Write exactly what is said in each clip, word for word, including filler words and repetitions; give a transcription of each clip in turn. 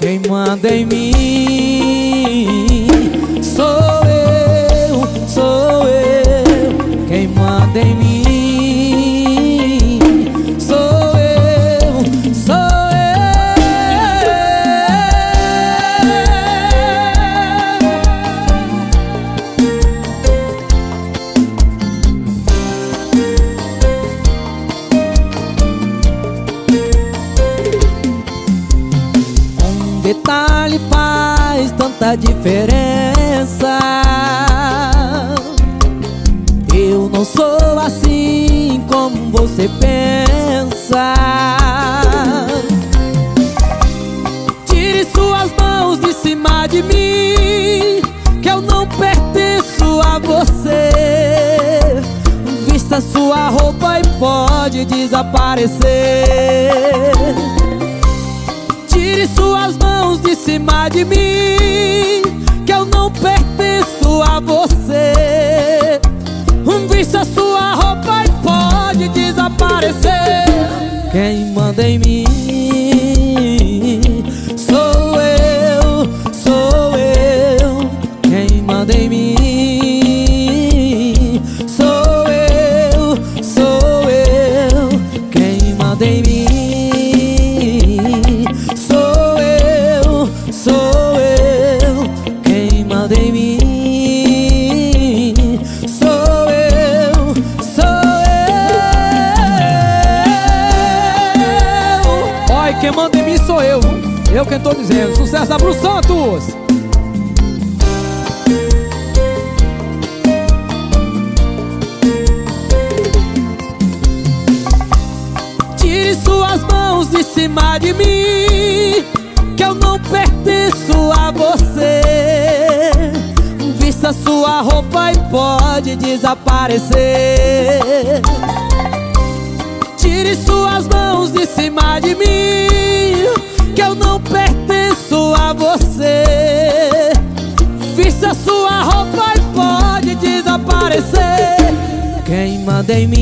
Quem manda em mim sou eu, sou eu. Quem manda em mim sou eu, sou detalhe faz tanta diferença. Eu não sou assim como você pensa. Tire suas mãos de cima de mim, que eu não pertenço a você. Vista sua roupa e pode desaparecer. Tire suas mãos de cima de mim, que eu não pertenço a você. Vista sua roupa e pode desaparecer. Quem manda em mim sou eu, sou eu. Quem manda em mim sou eu, sou eu. Quem manda em mim sou eu, sou eu. Quem manda em mim sou eu, sou eu. Olha, quem manda em mim sou eu. Eu quem tô dizendo. Sucesso da Bruno Santos. Tire suas mãos de cima de mim, que eu não pertenço a você. Vista sua roupa e pode desaparecer. Tire suas mãos de cima de mim, que eu não pertenço a você. Vista sua roupa e pode desaparecer. Quem manda em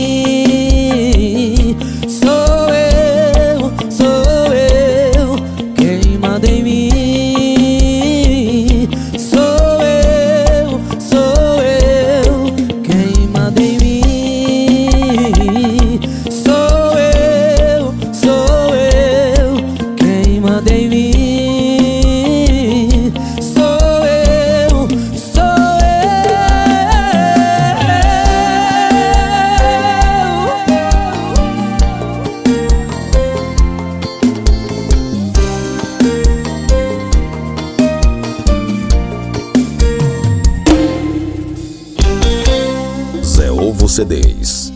mim sou eu, sou eu. Quem manda em mim sou eu, sou eu. Quem manda em mim sou eu, sou eu. Quem manda em mim sou eu, sou Zé Ovo C Ds.